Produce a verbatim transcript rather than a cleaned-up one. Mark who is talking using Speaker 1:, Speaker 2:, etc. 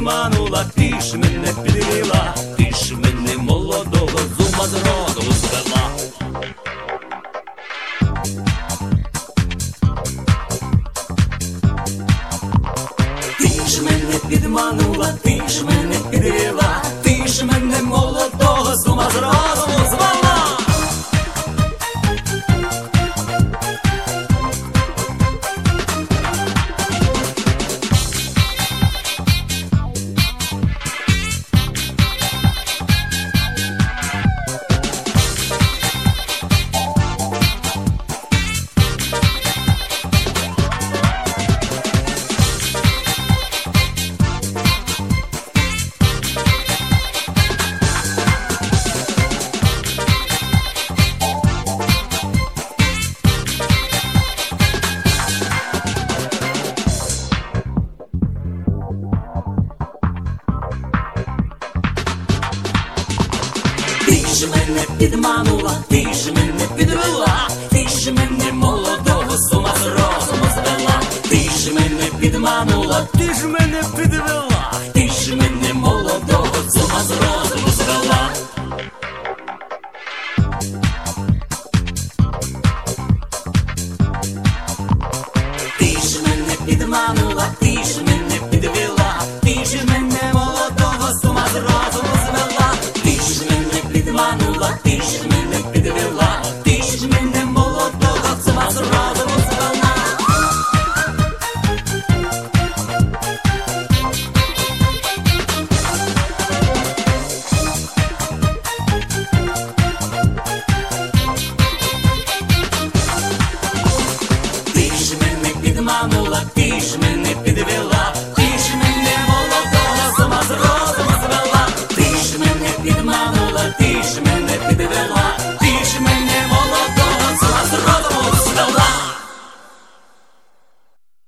Speaker 1: підманула, ти ж мене підвела, ти ж мене молодого з ума з розуму звела. Ти ж мене підманула, ти ж мене підвела, ти ж мене молодого з ума з розуму звела. Ти ж мене підманула, ти ж мене підвела, ти ж мене молодого з ума з розуму звела. Ти ж мене підманула, ти ж мене підвела, ти ж мене молодого з ума з розуму звела. Ти ж мене підманула, ти ж мене підвела, ти ж мене молодого з ума з розуму звела. Ти ж мене підманула, ти ж мене підвела, ти ж мене молодого з ума з розуму звела. Ти ж мене підманула, ти ж мене підвела,